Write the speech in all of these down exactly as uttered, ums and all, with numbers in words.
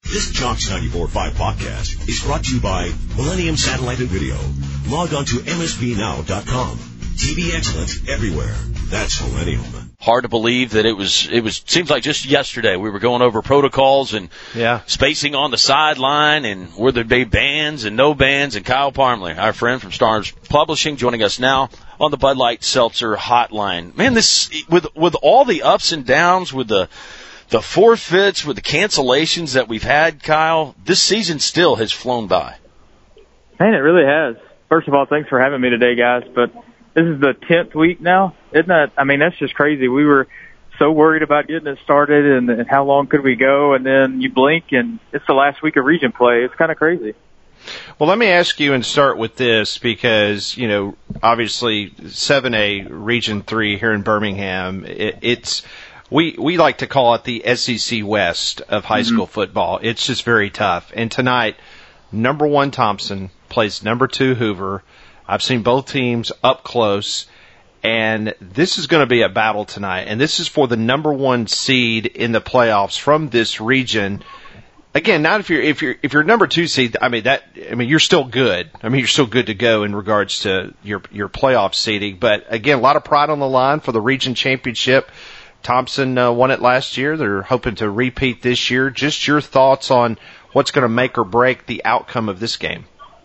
This Jocks ninety-four point five podcast is brought to you by Millennium Satellite and Video. Log on to M S B now dot com. T V excellence everywhere. That's Millennium. Hard to believe that it was, it was, seems like just yesterday we were going over protocols and yeah. spacing on the sideline and were there be bans and no bans, and Kyle Parmley, our friend from Stars Publishing, joining us now on the Bud Light Seltzer hotline. Man, this, with, with all the ups and downs, with the, the forfeits, with the cancellations that we've had, Kyle, this season still has flown by. Man, it really has. First of all, thanks for having me today, guys, but this is the tenth week now, isn't that? I mean, that's just crazy. We were so worried about getting it started and, and how long could we go, and then you blink and it's the last week of region play. It's kind of crazy. Well, let me ask you and start with this because, you know, obviously seven A Region three here in Birmingham, it, it's we we like to call it the S E C West of high mm-hmm. school football. It's just very tough. And tonight, number one Thompson plays number two Hoover. I've seen both teams up close, and this is going to be a battle tonight. And this is for the number one seed in the playoffs from this region. Again, not if you're if you're if you're number two seed. I mean that. I mean you're still good. I mean you're still good to go in regards to your your playoff seeding. But again, a lot of pride on the line for the region championship. Thompson uh, won it last year. They're hoping to repeat this year. Just your thoughts on what's going to make or break the outcome of this game.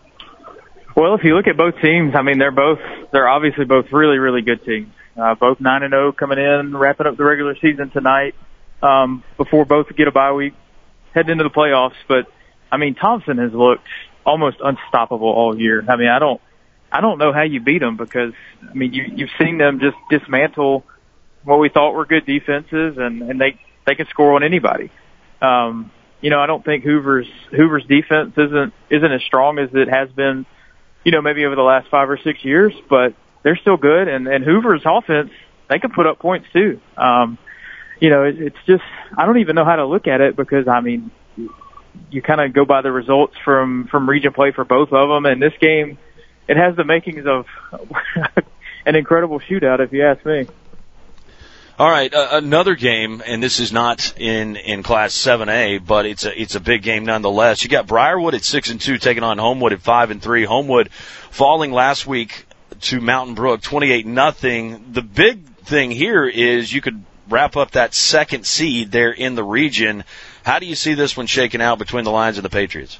Well, if you look at both teams, I mean, they're both, they're obviously both really, really good teams. Uh, both nine and oh coming in, wrapping up the regular season tonight, um, before both get a bye week, heading into the playoffs. But, I mean, Thompson has looked almost unstoppable all year. I mean, I don't, I don't know how you beat them because, I mean, you, you've seen them just dismantle what we thought were good defenses, and, and they, they can score on anybody. Um, you know, I don't think Hoover's, Hoover's defense isn't, isn't as strong as it has been, you know, maybe over the last five or six years, but they're still good. And, and Hoover's offense, they can put up points too. Um, you know, it, it's just, I don't even know how to look at it because, I mean, you kind of go by the results from, from region play for both of them. And this game, it has the makings of an incredible shootout, if you ask me. All right, uh, another game, and this is not in, in Class seven A, but it's a it's a big game nonetheless. You got Briarwood at six and two taking on Homewood at five and three. Homewood falling last week to Mountain Brook, twenty-eight nothing. The big thing here is you could wrap up that second seed there in the region. How do you see this one shaking out between the Lions and the Patriots?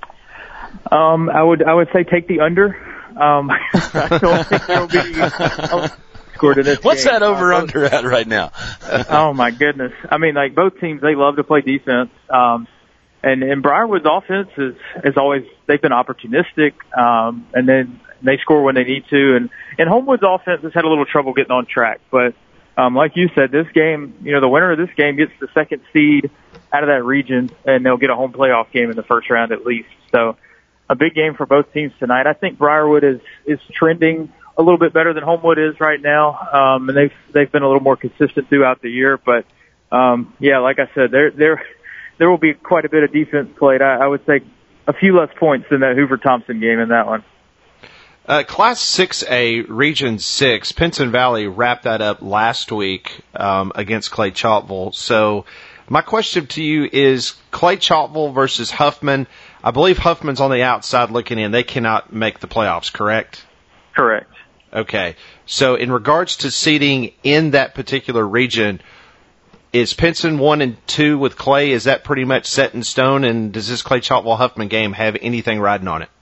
Um, I would I would say take the under. Um, I don't think there'll be. Um, What's game. that over uh, under at right now? Oh my goodness! I mean, like both teams, they love to play defense. Um, and and Briarwood's offense is is always they've been opportunistic. Um, and then they score when they need to. And and Homewood's offense has had a little trouble getting on track. But um, like you said, this game, you know, the winner of this game gets the second seed out of that region, and they'll get a home playoff game in the first round at least. So a big game for both teams tonight. I think Briarwood is is trending a little bit better than Homewood is right now, um, and they've they've been a little more consistent throughout the year. But um, yeah, like I said, there there there will be quite a bit of defense played. I, I would say a few less points than that Hoover Thompson game in that one. Uh, Class six A, Region six, Pinson Valley wrapped that up last week um, against Clay Chalkville. So my question to you is Clay Chalkville versus Huffman. I believe Huffman's on the outside looking in. They cannot make the playoffs, correct? Correct. Okay. So in regards to seeding in that particular region, is Pinson one and two with Clay, is that pretty much set in stone? And does this Clay Chalkville Huffman game have anything riding on it?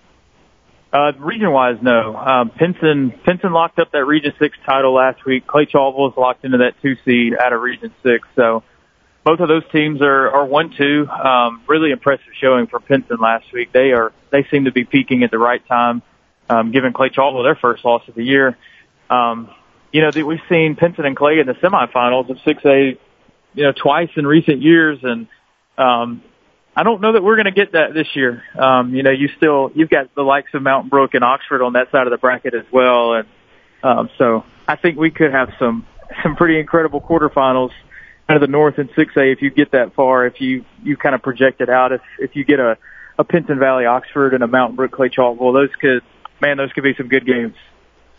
Uh, region-wise, no. Um, Pinson, Pinson locked up that Region six title last week. Clay Chalkville is locked into that two seed out of Region six. So both of those teams are, are one two. Um, really impressive showing for Pinson last week. They are, they seem to be peaking at the right time, um, giving Clay Chalkville their first loss of the year. Um, you know, we've seen Pinson and Clay in the semifinals of six A, you know, twice in recent years. And, um, I don't know that we're going to get that this year. Um, you know, you still, you've got the likes of Mountain Brook and Oxford on that side of the bracket as well. And, um, so I think we could have some, some pretty incredible quarterfinals out of the North in six A if you get that far, if you, you kind of project it out. If, if you get a, a Pinson Valley Oxford and a Mountain Brook Clay Chalkville, those could, man, those could be some good games.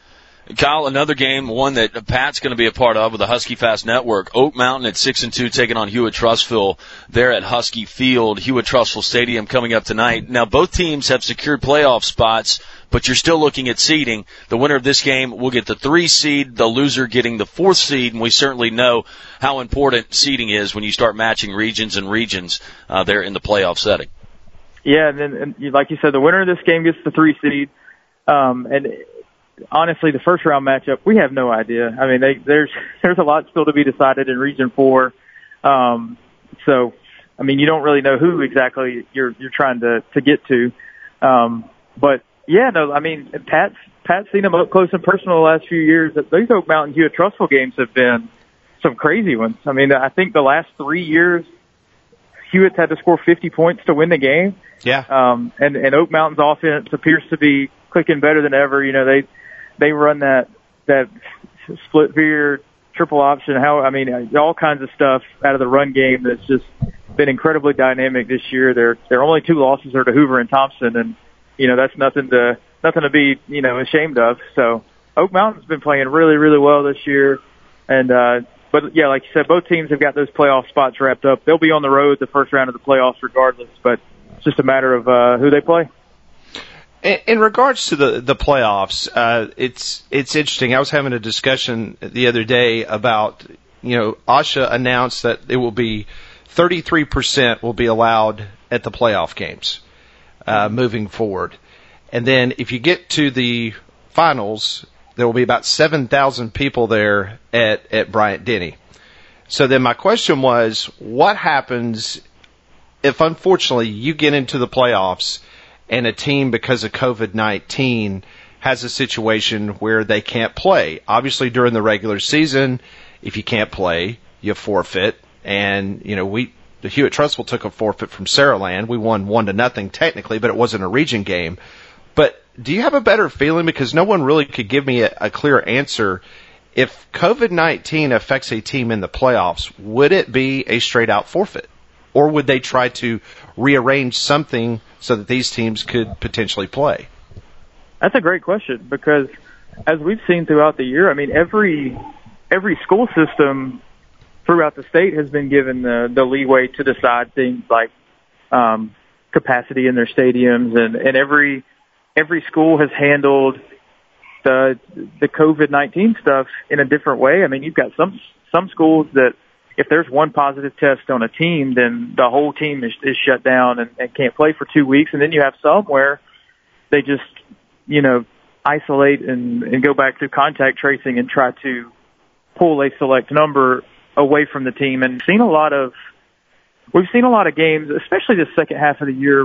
Kyle, another game, one that Pat's going to be a part of with the Husky Fast Network. Oak Mountain at six and two taking on Hewitt-Trussville there at Husky Field, Hewitt-Trussville Stadium coming up tonight. Now, both teams have secured playoff spots, but you're still looking at seeding. The winner of this game will get the three seed, the loser getting the fourth seed, and we certainly know how important seeding is when you start matching regions and regions uh, there in the playoff setting. Yeah, and then and like you said, the winner of this game gets the three seed. Um, and honestly, the first round matchup, we have no idea. I mean, they, there's there's a lot still to be decided in Region Four. Um, so, I mean, you don't really know who exactly you're you're trying to to get to. Um, but yeah, no, I mean, Pat's Pat's seen them up close and personal the last few years. These Oak Mountain Hewitt-Trussville games have been some crazy ones. I mean, I think the last three years, Hewitt's had to score fifty points to win the game. Yeah. Um, and, and Oak Mountain's offense appears to be clicking better than ever. You know, they, they run that, that split veer, triple option, how, I mean, all kinds of stuff out of the run game that's just been incredibly dynamic this year. Their, their only two losses are to Hoover and Thompson, and, you know, that's nothing to, nothing to be, you know, ashamed of. So Oak Mountain's been playing really, really well this year. And, uh, but yeah, like you said, both teams have got those playoff spots wrapped up. They'll be on the road the first round of the playoffs regardless, but it's just a matter of uh, who they play. In, in regards to the the playoffs, uh, it's it's interesting. I was having a discussion the other day about, you know, ASHA announced that it will be thirty-three percent will be allowed at the playoff games uh, moving forward, and then if you get to the finals, there will be about seven thousand people there at, at Bryant-Denny. So then my question was, what happens if, unfortunately, you get into the playoffs and a team, because of COVID nineteen, has a situation where they can't play? Obviously, during the regular season, if you can't play, you forfeit. And, you know, we the Hewitt-Trussville took a forfeit from Saraland. We won one to nothing technically, but it wasn't a region game. But do you have a better feeling? Because no one really could give me a, a clear answer. If COVID nineteen affects a team in the playoffs, would it be a straight-out forfeit? Or would they try to rearrange something so that these teams could potentially play? That's a great question, because as we've seen throughout the year, I mean, every every school system throughout the state has been given the, the leeway to decide things like um, capacity in their stadiums, and, and every every school has handled the the COVID nineteen stuff in a different way. I mean, you've got some some schools that if there's one positive test on a team, then the whole team is, is shut down and, and can't play for two weeks. And then you have some where they just, you know, isolate and, and go back to contact tracing and try to pull a select number away from the team. And seen a lot of, we've seen a lot of games, especially the second half of the year,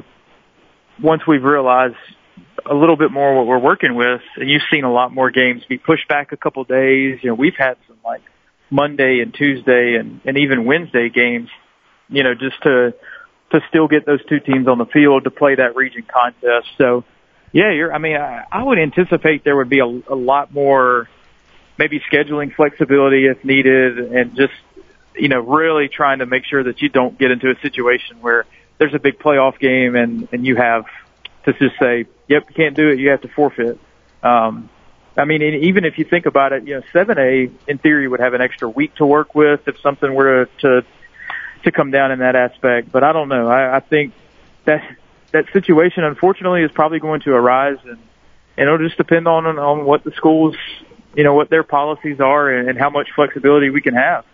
once we've realized a little bit more what we're working with, and you've seen a lot more games be pushed back a couple days. You know, we've had some like Monday and Tuesday and, and even Wednesday games, you know, just to to still get those two teams on the field to play that region contest. So, yeah, you're. I mean, I, I would anticipate there would be a, a lot more maybe scheduling flexibility if needed, and just, you know, really trying to make sure that you don't get into a situation where there's a big playoff game and, and you have to just say, yep, you can't do it, you have to forfeit. Um, I mean, even if you think about it, you know, seven A in theory would have an extra week to work with if something were to to come down in that aspect. But I don't know. I, I think that that situation, unfortunately, is probably going to arise, and, and it'll just depend on on what the schools, you know, what their policies are and, and how much flexibility we can have.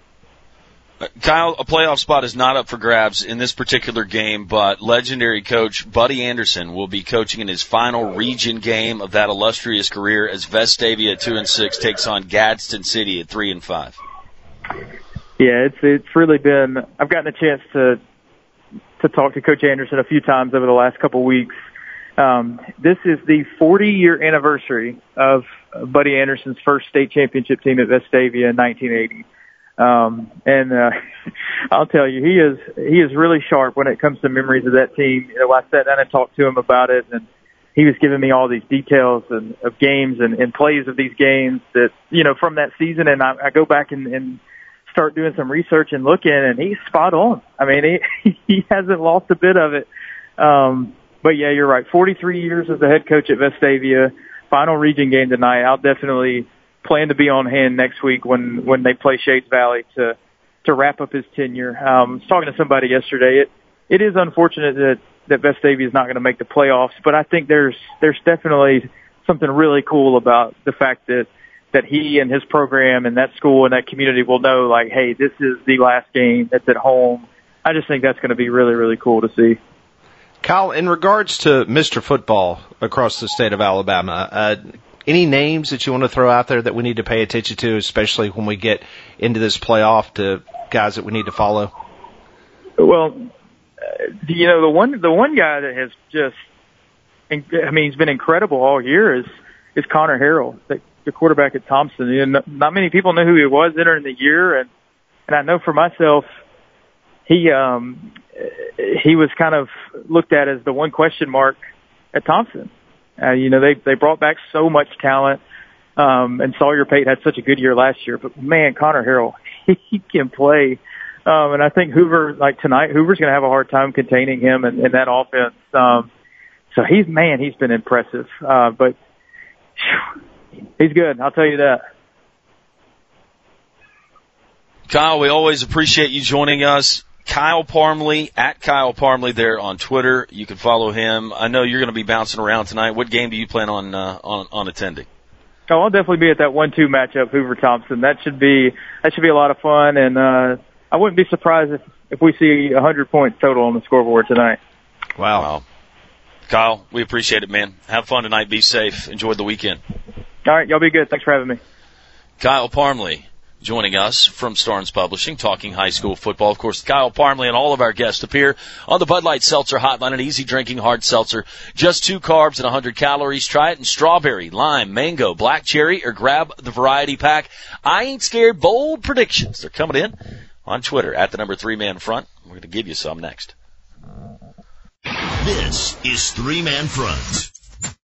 Kyle, a playoff spot is not up for grabs in this particular game, but legendary coach Buddy Anderson will be coaching in his final region game of that illustrious career as Vestavia at two and six takes on Gadsden City at three and five. Yeah, it's it's really been. I've gotten a chance to to talk to Coach Anderson a few times over the last couple of weeks. Um, this is the forty-year anniversary of Buddy Anderson's first state championship team at Vestavia in nineteen eighty. Um, and, uh, I'll tell you, he is, he is really sharp when it comes to memories of that team. You know, I sat down and talked to him about it, and he was giving me all these details and, of games and, and plays of these games that, you know, from that season. And I, I go back and, and start doing some research and looking, and he's spot on. I mean, he, he hasn't lost a bit of it. Um, but yeah, you're right. forty-three years as the head coach at Vestavia, final region game tonight. I'll definitely plan to be on hand next week when, when they play Shades Valley to, to wrap up his tenure. Um, I was talking to somebody yesterday. It, it is unfortunate that, that Vestavia is not going to make the playoffs, but I think there's, there's definitely something really cool about the fact that, that he and his program and that school and that community will know, like, hey, this is the last game that's at home. I just think that's going to be really, really cool to see. Kyle, in regards to Mister Football across the state of Alabama, uh, any names that you want to throw out there that we need to pay attention to, especially when we get into this playoff, to guys that we need to follow? Well, uh, you know, the one the one guy that has just, I mean, he's been incredible all year is is Connor Harrell, the, the quarterback at Thompson. You know, not many people knew who he was entering the year, and and I know for myself, he um he was kind of looked at as the one question mark at Thompson. Uh, you know, they they brought back so much talent, um, and Sawyer Pate had such a good year last year. But man, Connor Harrell, he, he can play. Um, and I think Hoover, like tonight, Hoover's going to have a hard time containing him in, in that offense. Um, so he's, man, he's been impressive. Uh, but whew, he's good. I'll tell you that. Kyle, we always appreciate you joining us. Kyle Parmley, at Kyle Parmley there on Twitter. You can follow him. I know you're going to be bouncing around tonight. What game do you plan on, uh, on, on attending? Oh, I'll definitely be at that one two matchup, Hoover Thompson. That should be, that should be a lot of fun. And, uh, I wouldn't be surprised if, if we see one hundred points total on the scoreboard tonight. Wow. wow. Kyle, we appreciate it, man. Have fun tonight. Be safe. Enjoy the weekend. All right. Y'all be good. Thanks for having me. Kyle Parmley joining us from Starnes Publishing, talking high school football. Of course, Kyle Parmley and all of our guests appear on the Bud Light Seltzer Hotline, an easy drinking hard seltzer. Just two carbs and one hundred calories. Try it in strawberry, lime, mango, black cherry, or grab the variety pack. I ain't scared. Bold predictions. They're coming in on Twitter at the number three man front. We're going to give you some next. This is Three Man Front.